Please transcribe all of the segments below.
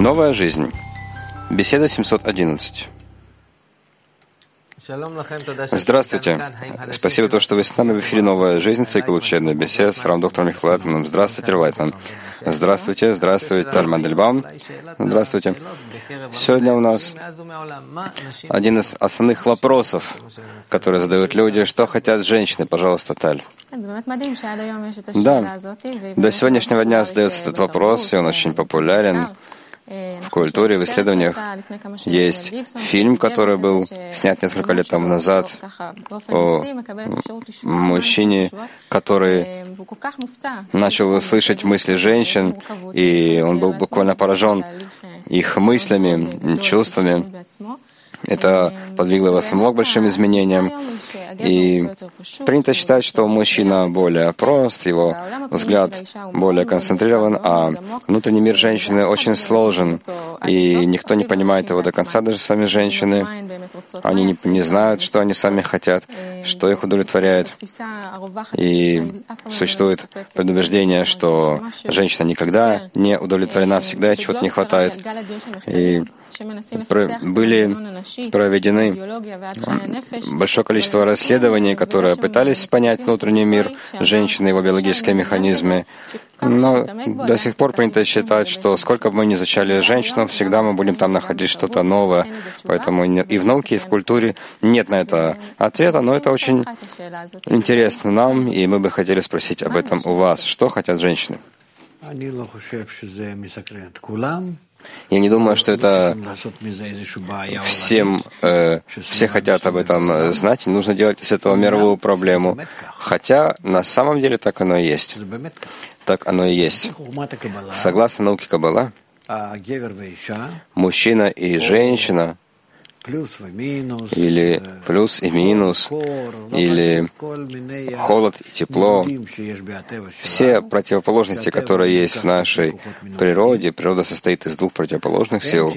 Новая жизнь. Беседа 711. Здравствуйте. Спасибо, что вы с нами в эфире «Новая жизнь», цикл учебной беседы с доктором Михаилом Лайтманом. Здравствуйте, Лайтман. Здравствуйте, здравствуйте, Тальман Дельбаум. Здравствуйте. Сегодня у нас один из основных вопросов, которые задают люди. Что хотят женщины? Пожалуйста, Таль. Да, до сегодняшнего дня задается этот вопрос, и он очень популярен в культуре, в исследованиях. Есть фильм, который был снят несколько лет тому назад о мужчине, который начал слышать мысли женщин, и он был буквально поражен их мыслями, чувствами. Это подвигло его самого к большим изменениям. И принято считать, что мужчина более прост, его взгляд более концентрирован, а внутренний мир женщины очень сложен, и никто не понимает его до конца, даже сами женщины. Они не знают, что они сами хотят, что их удовлетворяет. И существует предубеждение, что женщина никогда не удовлетворена, всегда чего-то не хватает. И были проведены большое количество расследований, которые пытались понять внутренний мир женщины, его биологические механизмы. Но до сих пор принято считать, что сколько бы мы ни изучали женщину, всегда мы будем там находить что-то новое. Поэтому и в науке, и в культуре нет на это ответа, но это очень интересно нам, и мы бы хотели спросить об этом у вас. Что хотят женщины? Я не думаю, что это все хотят об этом знать, и нужно делать из этого мировую проблему. Хотя на самом деле так оно и есть. Так оно и есть. Согласно науке Каббала, мужчина и женщина, или плюс и минус, или холод и тепло, все противоположности, которые есть в нашей природе, природа состоит из двух противоположных сил,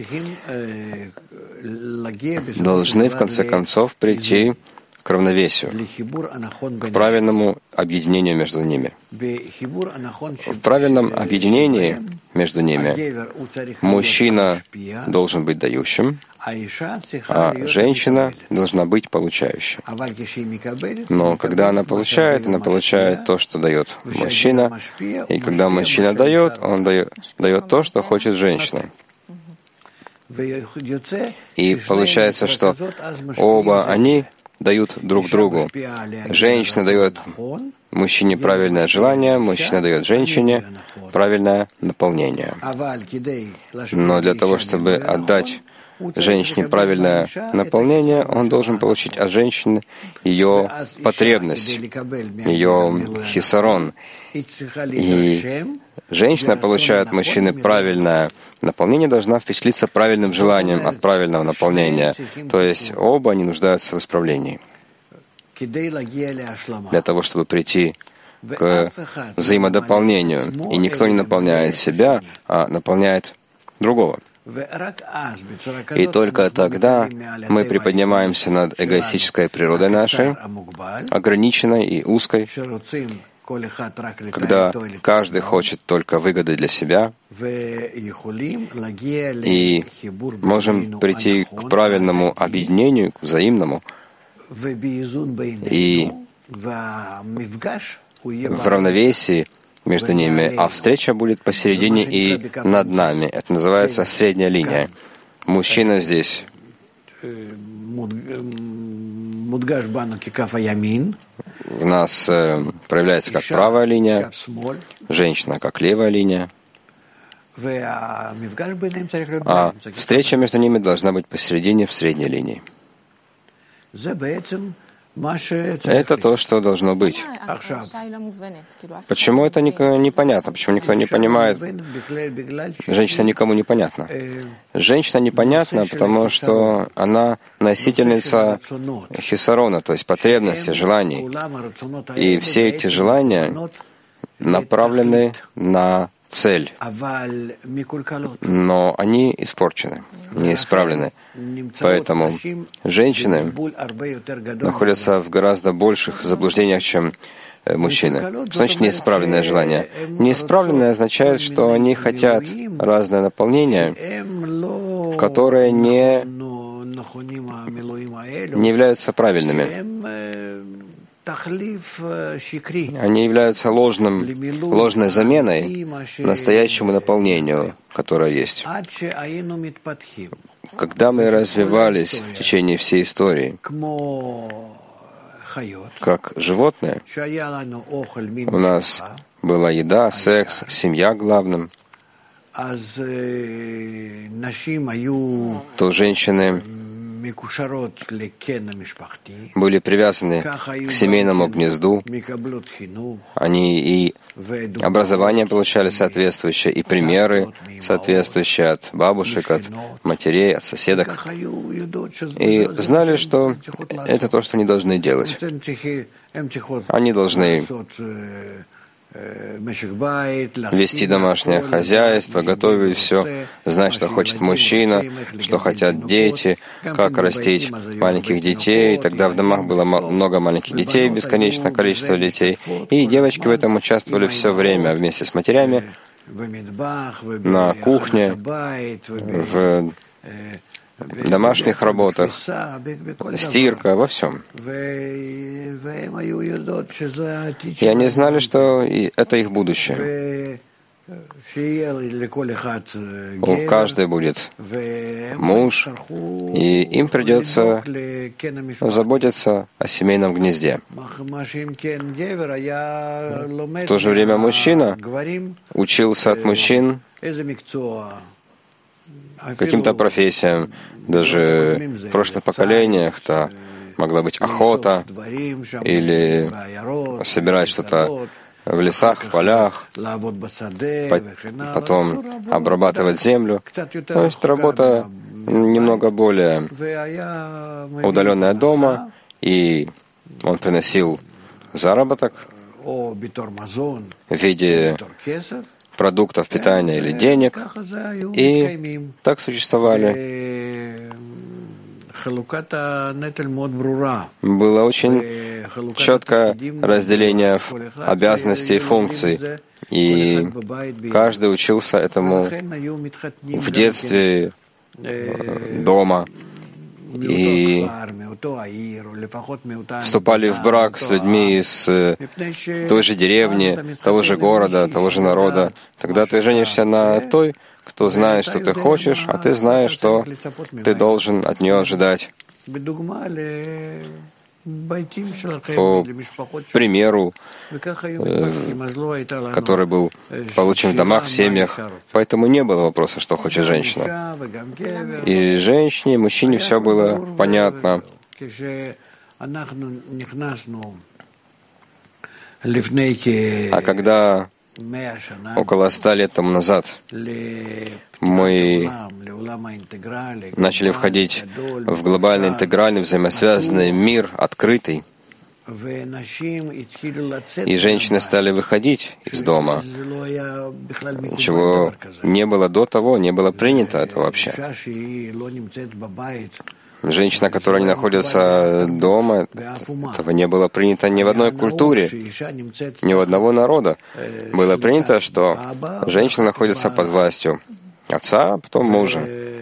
должны в конце концов прийти к равновесию, к правильному объединению между ними. В правильном объединении между ними мужчина должен быть дающим, а женщина должна быть получающей. Но когда она получает то, что дает мужчина, и когда мужчина дает, он дает то, что хочет женщина. И получается, что оба они дают друг другу. Женщина дает мужчине правильное желание, мужчина дает женщине правильное наполнение. Но для того, чтобы отдать женщине правильное наполнение, он должен получить от женщины ее потребность, ее хисарон. И женщина получает от мужчины правильное наполнение, должна впечатлиться правильным желанием от правильного наполнения. То есть оба они нуждаются в исправлении. Для того, чтобы прийти к взаимодополнению. И никто не наполняет себя, а наполняет другого. И только тогда мы приподнимаемся над эгоистической природой нашей, ограниченной и узкой, когда каждый хочет только выгоды для себя, и можем прийти к правильному объединению, к взаимному, и в равновесии между ними, а встреча будет посередине и над нами. Это называется средняя линия. Мужчина здесь у нас проявляется как правая линия, женщина как левая линия, а встреча между ними должна быть посередине в средней линии. Это то, что должно быть. Почему это непонятно? Почему никто не понимает? Женщина никому не понятна. Женщина непонятна, потому что она носительница хисарона, то есть потребностей, желаний. И все эти желания направлены на цель, но они испорчены, не исправлены. Поэтому женщины находятся в гораздо больших заблуждениях, чем мужчины. Что значит неисправленное желание? Неисправленное означает, что они хотят разное наполнение, которые не являются правильными. Они являются ложной заменой настоящему наполнению, которое есть. Когда мы развивались в течение всей истории, как животные, у нас была еда, секс, семья главным, то женщины были привязаны к семейному гнезду, они и образование получали соответствующее, и примеры соответствующие от бабушек, от матерей, от соседок, и знали, что это то, что они должны делать. Они должны вести домашнее хозяйство, готовить все, знать, что хочет мужчина, что хотят дети, как растить маленьких детей. Тогда в домах было много маленьких детей, бесконечное количество детей. И девочки в этом участвовали все время вместе с матерями на кухне, в домашних работах, стирка, во всем. И они знали, что это их будущее. У каждой будет муж, и им придется заботиться о семейном гнезде. В то же время мужчина учился от мужчин каким-то профессиям. Даже в прошлых поколениях это могла быть охота или собирать что-то в лесах, в полях, потом обрабатывать землю. То есть работа немного более удаленная дома, и он приносил заработок в виде продуктов питания или денег, и так существовали. Было очень четкое разделение обязанностей и функций, и каждый учился этому в детстве, дома, и вступали в брак с людьми из той же деревни, того же города, того же народа. Тогда ты женишься на той, кто знает, что ты хочешь, а ты знаешь, что ты должен от нее ожидать. По примеру, который был получен в домах, в семьях, поэтому не было вопроса, что хочет женщина. И женщине, и мужчине все было понятно. А когда около 100 лет тому назад мы начали входить в глобальный, интегральный, взаимосвязанный мир, открытый, и женщины стали выходить из дома, чего не было до того, не было принято это вообще. Женщина, которая не находится дома, этого не было принято ни в одной культуре, ни у одного народа. Было принято, что женщина находится под властью отца, а потом мужа.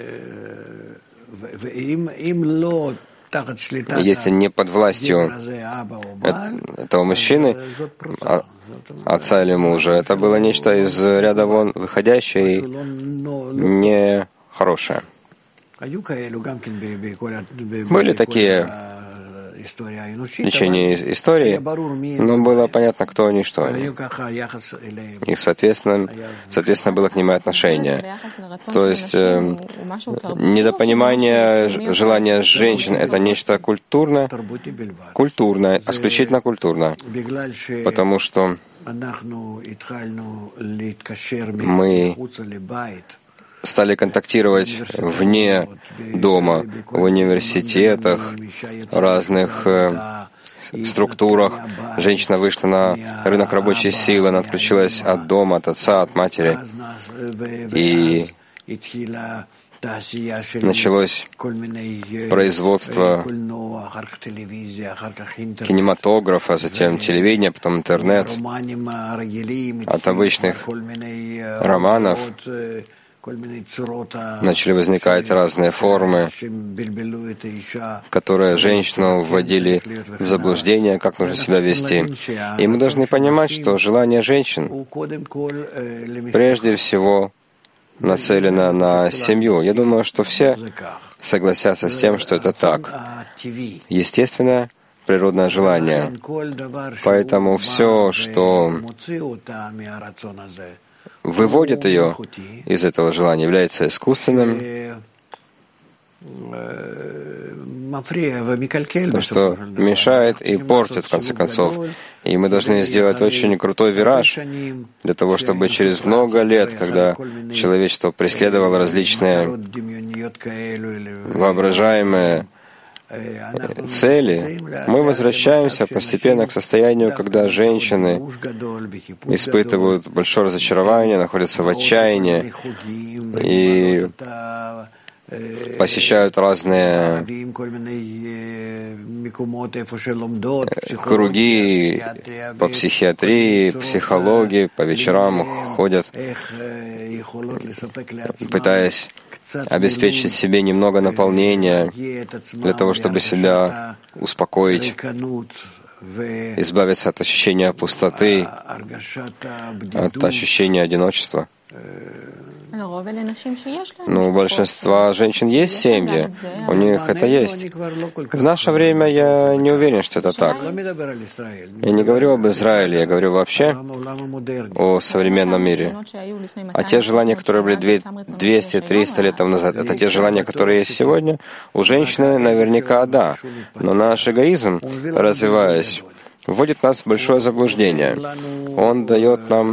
Если не под властью этого мужчины, отца или мужа, это было нечто из ряда вон выходящее и нехорошее. Были такие в течение истории, но было понятно, кто они, что они. И, соответственно, было к ним и отношение. То есть недопонимание желания женщин — это нечто культурное, исключительно культурное, потому что мы стали контактировать вне дома, в университетах, разных структурах. Женщина вышла на рынок рабочей силы, она отключилась от дома, от отца, от матери. И началось производство кинематографа, затем телевидения, потом интернет. От обычных романов начали возникать разные формы, которые женщину вводили в заблуждение, как нужно себя вести. И мы должны понимать, что желание женщин прежде всего нацелено на семью. Я думаю, что все согласятся с тем, что это так. Естественное, природное желание. Поэтому все, что выводит ее из этого желания, является искусственным, то, что мешает и портит, в конце концов. И мы должны сделать очень крутой вираж для того, чтобы через много лет, когда человечество преследовало различные воображаемые цели, мы возвращаемся постепенно к состоянию, когда женщины испытывают большое разочарование, находятся в отчаянии и посещают разные круги по психиатрии, психологии, по вечерам ходят, пытаясь обеспечить себе немного наполнения для того, чтобы себя успокоить, избавиться от ощущения пустоты, от ощущения одиночества. У большинства женщин есть семьи, у них это есть. В наше время я не уверен, что это так. Я не говорю об Израиле, я говорю вообще о современном мире. А те желания, которые были 200-300 лет тому назад, это те желания, которые есть сегодня? У женщины наверняка да, но наш эгоизм, развиваясь, вводит нас в большое заблуждение. Он дает нам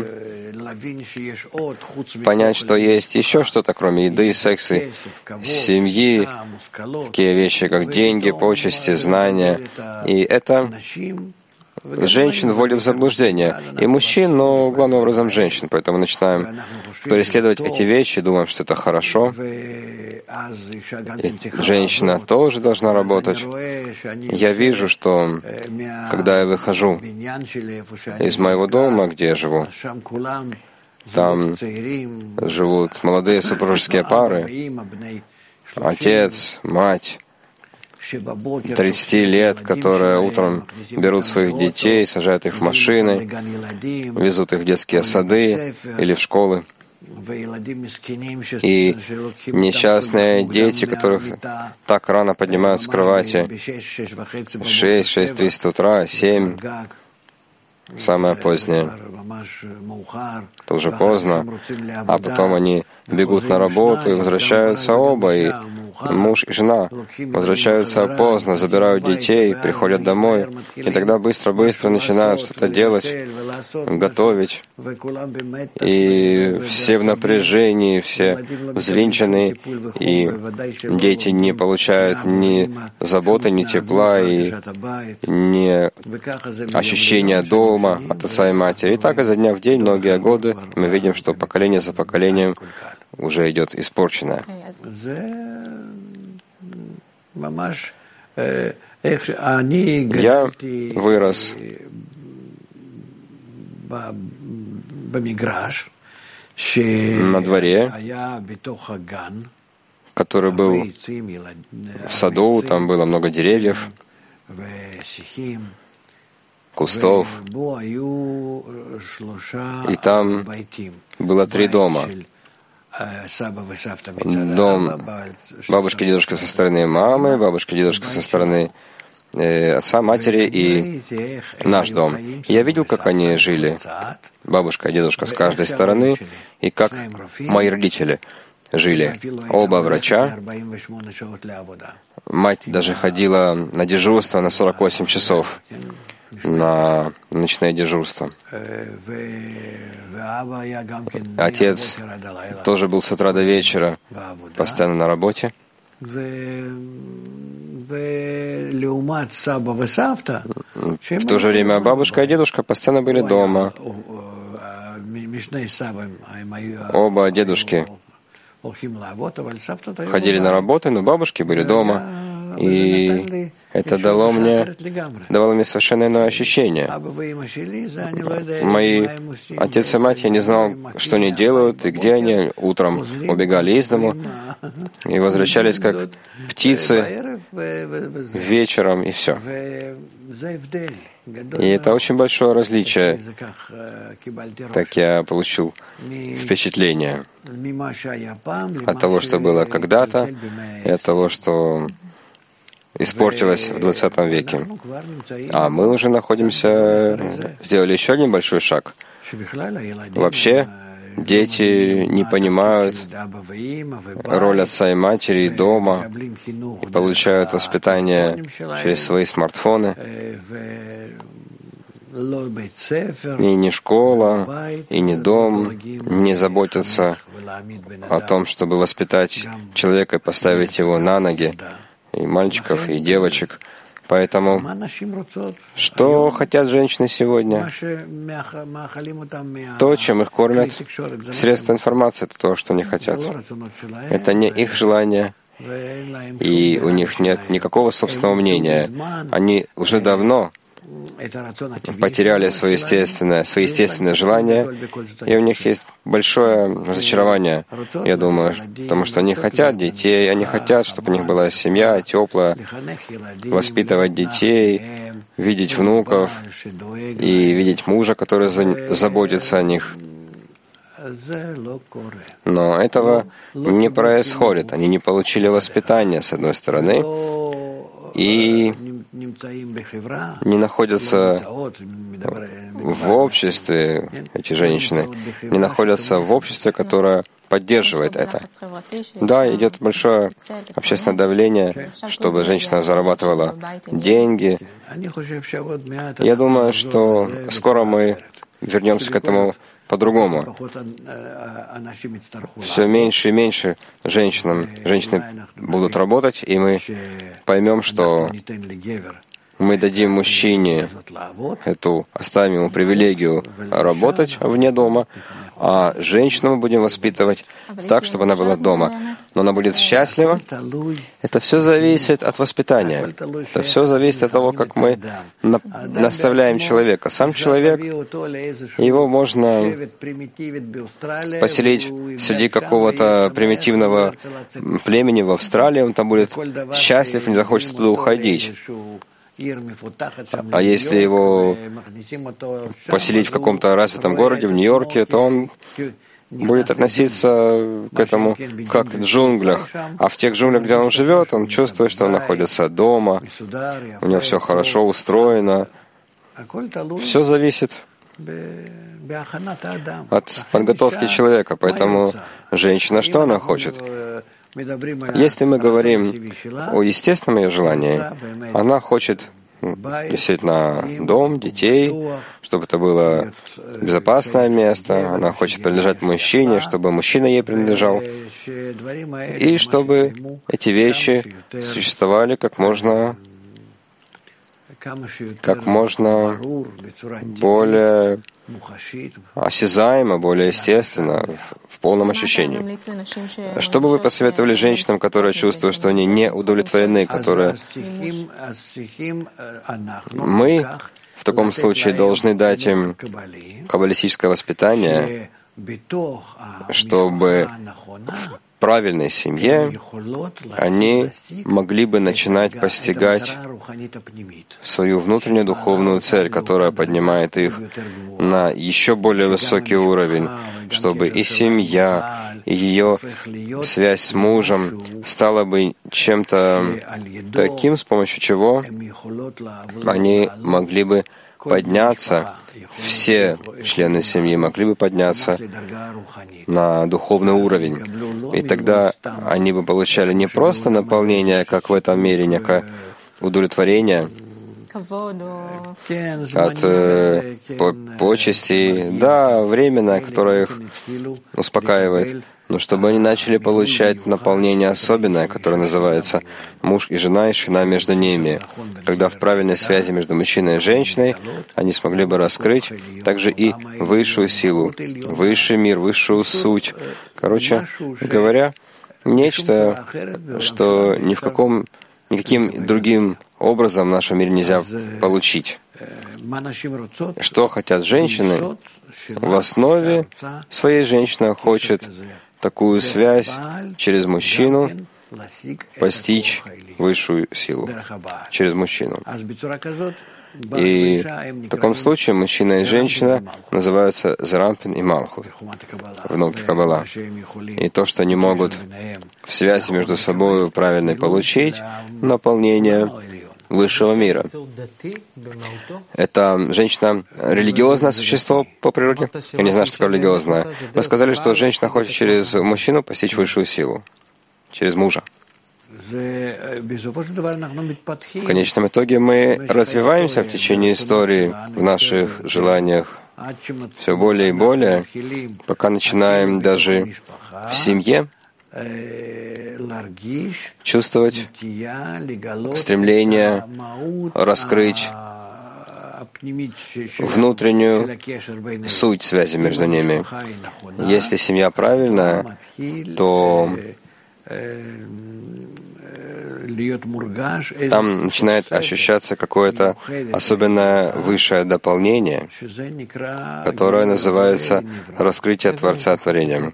понять, что есть еще что-то, кроме еды, секса, семьи, такие вещи, как деньги, почести, знания. И это женщин вводит в заблуждение. И мужчин, но главным образом женщин. Поэтому начинаем преследовать эти вещи, думаем, что это хорошо. И женщина тоже должна работать. Я вижу, что когда я выхожу из моего дома, где я живу, там живут молодые супружеские пары, отец, мать, 30 лет, которые утром берут своих детей, сажают их в машины, везут их в детские сады или в школы. И несчастные дети, которых так рано поднимают с кровати, 6-6:30 утра, 7, самое позднее, это уже поздно, а потом они бегут на работу и возвращаются оба, и муж и жена возвращаются поздно, забирают детей, приходят домой, и тогда быстро-быстро начинают что-то делать, готовить. И все в напряжении, все взвинчены, и дети не получают ни заботы, ни тепла, и ни ощущения дома от отца и матери. И так изо дня в день, многие годы, мы видим, что поколение за поколением уже идет испорченное. Я вырос на дворе, который был в саду, там было много деревьев, кустов, и там было 3 дома. Дом бабушки и дедушки со стороны мамы, бабушки и дедушки со стороны отца, матери и наш дом. Я видел, как они жили, бабушка и дедушка с каждой стороны, и как мои родители жили. Оба врача. Мать даже ходила на дежурство на 48 часов, на ночное дежурство. Отец тоже был с утра до вечера постоянно на работе. В то же время бабушка и дедушка постоянно были дома. Оба дедушки ходили на работу, но бабушки были дома. И это давало мне совершенно иное ощущение. Мои отец и мать, я не знал, что они делают и где они. Утром убегали из дому и возвращались как птицы вечером, и все. И это очень большое различие. Так я получил впечатление от того, что было когда-то, и от того, что испортилось в 20 веке. А мы уже сделали еще один большой шаг. Вообще, дети не понимают роль отца и матери и дома, и получают воспитание через свои смартфоны. И ни школа, и ни дом не заботятся о том, чтобы воспитать человека и поставить его на ноги, и мальчиков, и девочек. Поэтому, что хотят женщины сегодня? То, чем их кормят средства информации, это то, что они хотят. Это не их желание, и у них нет никакого собственного мнения. Они уже давно потеряли свои естественные желания, и у них есть большое разочарование, я думаю, потому что они хотят детей, они хотят, чтобы у них была семья теплая, воспитывать детей, видеть внуков и видеть мужа, который заботится о них. Но этого не происходит. Они не получили воспитания, с одной стороны, и не находятся в обществе, эти женщины, не находятся в обществе, которое поддерживает это. Да, идет большое общественное давление, чтобы женщина зарабатывала деньги. Я думаю, что скоро мы вернемся к этому по-другому. Все меньше и меньше женщины будут работать, и мы поймем, что мы дадим мужчине оставим ему привилегию работать вне дома, а женщину мы будем воспитывать так, чтобы она была дома. Но она будет счастлива. Это все зависит от воспитания. Это все зависит от того, как мы наставляем человека. Сам человек, его можно поселить среди какого-то примитивного племени в Австралии, он там будет счастлив, не захочет туда уходить. А если его поселить в каком-то развитом городе, в Нью-Йорке, то он будет относиться к этому как в джунглях. А в тех джунглях, где он живет, он чувствует, что он находится дома, у него все хорошо устроено. Все зависит от подготовки человека. Поэтому женщина, что она хочет? Если мы говорим о естественном ее желании, она хочет действительно дом, детей, чтобы это было безопасное место, она хочет принадлежать мужчине, чтобы мужчина ей принадлежал, и чтобы эти вещи существовали как можно более осязаемо, более естественно, в полном ощущении. Что бы вы посоветовали женщинам, которые чувствуют, что они не удовлетворены, которые... Мы в таком случае должны дать им каббалистическое воспитание, чтобы в правильной семье они могли бы начинать постигать свою внутреннюю духовную цель, которая поднимает их на еще более высокий уровень, чтобы и семья, и ее связь с мужем стала бы чем-то таким, с помощью чего они могли бы подняться, все члены семьи могли бы подняться на духовный уровень. И тогда они бы получали не просто наполнение, как в этом мире, некое удовлетворение, от почестей, да, временное, которое их успокаивает, но чтобы они начали получать наполнение особенное, которое называется муж и жена, и шхина между ними, когда в правильной связи между мужчиной и женщиной они смогли бы раскрыть также и высшую силу, высший мир, высшую суть. Короче говоря, нечто, что никаким другим образом в нашем мире нельзя получить. Что хотят женщины? В основе своей женщина хочет такую связь через мужчину постичь высшую силу через мужчину. И в таком случае мужчина и женщина называются Зерампин и Малхут в науке Каббала. И то, что они могут в связи между собой правильно получить наполнение высшего мира. Это женщина религиозное существо по природе? Я не знаю, что такое религиозное. Мы сказали, что женщина хочет через мужчину постичь высшую силу, через мужа. В конечном итоге мы развиваемся в течение истории в наших желаниях все более и более, пока начинаем даже в семье чувствовать стремление раскрыть внутреннюю суть связи между ними. Если семья правильная, то там начинает ощущаться какое-то особенное высшее дополнение, которое называется раскрытие Творца творением.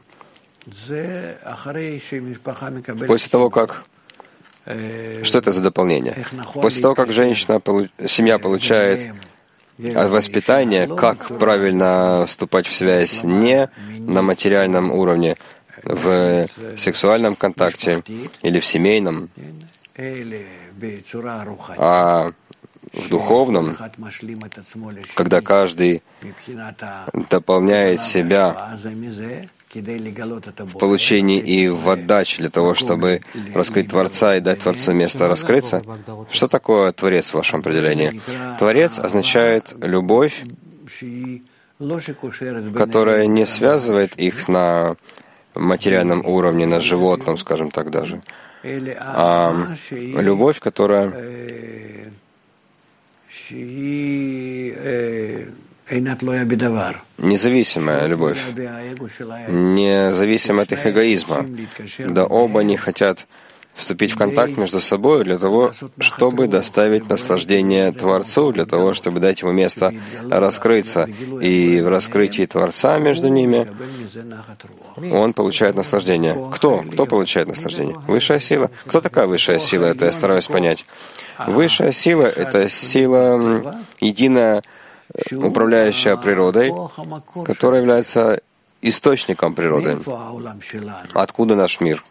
После того, как... Что это за дополнение? После того, как семья получает воспитание, как правильно вступать в связь не на материальном уровне, в сексуальном контакте или в семейном, а в духовном, когда каждый дополняет себя в получении и в отдаче для того, чтобы раскрыть Творца и дать Творцу место раскрыться. Что такое Творец в вашем определении? Творец означает любовь, которая не связывает их на материальном уровне, на животном, скажем так даже, а любовь, которая независимая любовь, независимая от их эгоизма. Да оба они хотят вступить в контакт между собой для того, чтобы доставить наслаждение Творцу, для того, чтобы дать ему место раскрыться. И в раскрытии Творца между ними он получает наслаждение. Кто? Кто получает наслаждение? Высшая сила. Кто такая высшая сила? Это я стараюсь понять. Высшая сила — это сила единая, управляющая природой, которая является источником природы. Откуда наш мир?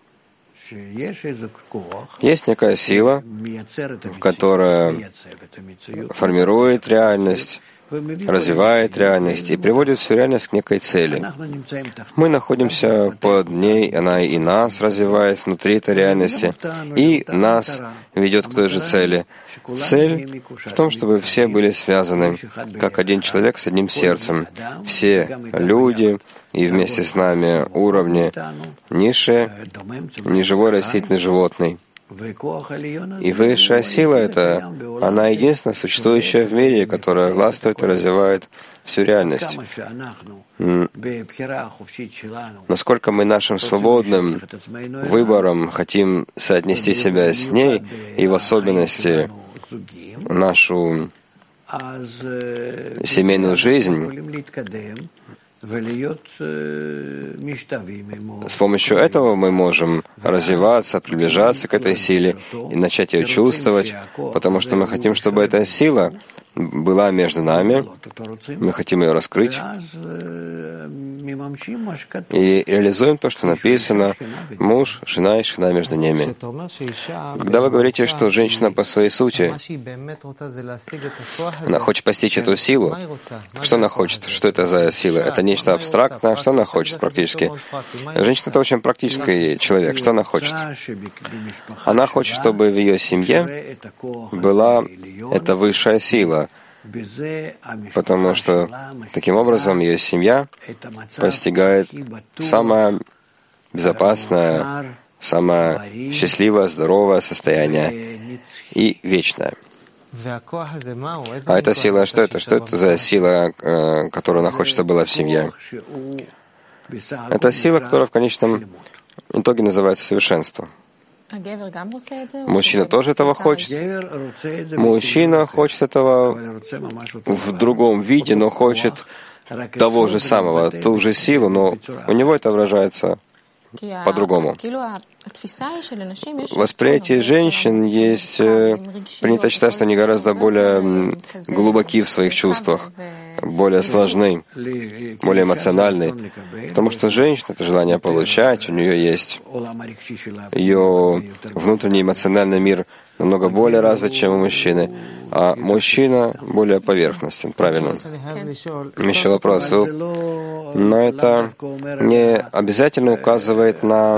Есть некая сила, которая формирует реальность, развивает реальность и приводит всю реальность к некой цели. Мы находимся под ней, она и нас развивает внутри этой реальности, и нас ведет к той же цели. Цель в том, чтобы все были связаны, как один человек с одним сердцем. Все люди и вместе с нами уровни низшие, неживой, растительный, животный. И высшая сила — это она единственная существующая в мире, которая властвует и развивает всю реальность. Насколько мы нашим свободным выбором хотим соотнести себя с ней, и в особенности нашу семейную жизнь, с помощью этого мы можем развиваться, приближаться к этой силе и начать ее чувствовать, потому что мы хотим, чтобы эта сила была между нами, мы хотим ее раскрыть и реализуем то, что написано: муж, жена и шхина между ними. Когда вы говорите, что женщина по своей сути, она хочет постичь эту силу, что она хочет? Что это за сила? Это нечто абстрактное? Что она хочет практически? Женщина — это очень практический человек. Что она хочет? Она хочет, чтобы в ее семье была эта высшая сила, потому что таким образом ее семья постигает самое безопасное, самое счастливое, здоровое состояние и вечное. А эта сила, что это? Что это за сила, которую она хочет, чтобы была в семье? Это сила, которая в конечном итоге называется совершенство. Мужчина тоже этого хочет. Мужчина хочет этого в другом виде, но хочет того же самого, ту же силу, но у него это выражается по-другому. В восприятии женщин есть принято считать, что они гораздо более глубоки в своих чувствах, более сложны, более эмоциональны, потому что женщина — это желание получать, у нее есть ее внутренний эмоциональный мир намного более развит, чем у мужчины, а мужчина более поверхностен, правильно. Еще вопрос. Но это не обязательно указывает на...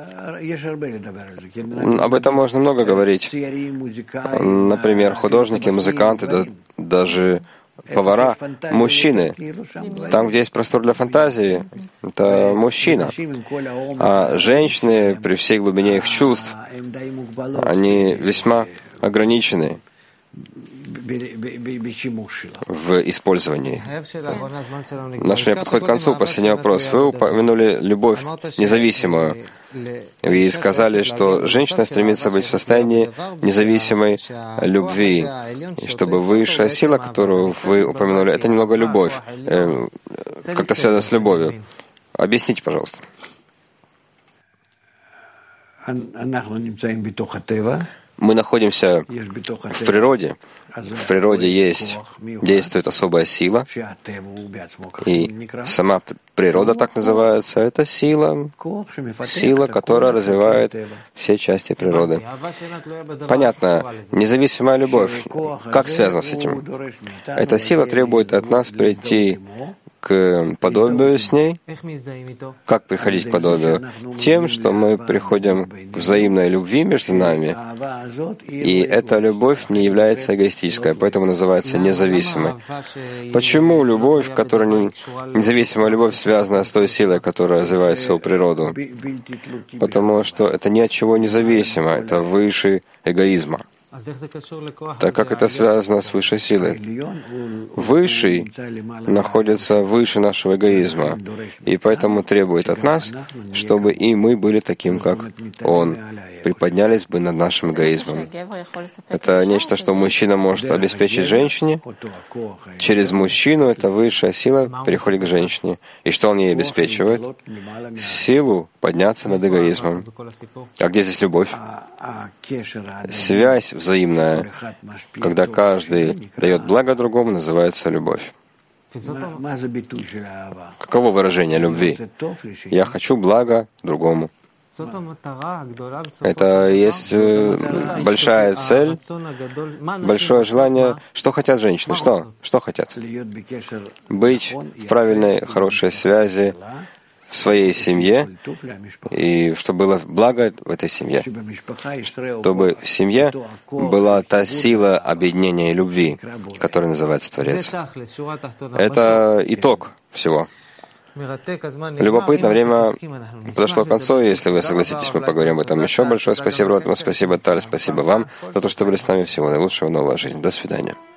Об этом можно много говорить. Например, художники, музыканты, даже повара, мужчины. Там, где есть простор для фантазии, это мужчина. А женщины, при всей глубине их чувств, они весьма ограничены в использовании. Наше время подходит к концу. Последний вопрос. Вы упомянули любовь независимую. Вы сказали, что женщина стремится быть в состоянии независимой любви. И чтобы высшая сила, которую вы упомянули, это немного любовь. Как-то связано с любовью. Объясните, пожалуйста. Мы находимся в природе. В природе действует особая сила, и сама природа так называется. Это сила, которая развивает все части природы. Понятно. Независимая любовь. Как связано с этим? Эта сила требует от нас прийти к подобию с ней. Как приходить к подобию? Тем, что мы приходим к взаимной любви между нами, и эта любовь не является эгоистической, поэтому называется независимой. Почему любовь, которая независимая любовь, связана с той силой, которая развивает свою природу? Потому что это ни от чего не зависимо, это выше эгоизма. Так как это связано с высшей силой? Высший находится выше нашего эгоизма, и поэтому требует от нас, чтобы и мы были таким, как Он, приподнялись бы над нашим эгоизмом. Это нечто, что мужчина может обеспечить женщине. Через мужчину эта высшая сила переходит к женщине. И что он ей обеспечивает? Силу подняться над эгоизмом. А где здесь любовь? Связь взаимная, когда каждый дает благо другому, называется любовь. Каково выражение любви? Я хочу блага другому. Это есть большая цель, большое желание. Что хотят женщины? Что хотят? Быть в правильной, хорошей связи в своей семье, и чтобы было благо в этой семье, чтобы в семье была та сила объединения и любви, которая называется Творец. Это итог всего. Любопытно, время подошло к концу. Если вы согласитесь, мы поговорим об этом еще. Большое спасибо, Ротман, спасибо, Таль, спасибо вам за то, что были с нами. Всего наилучшего, новой жизни. До свидания.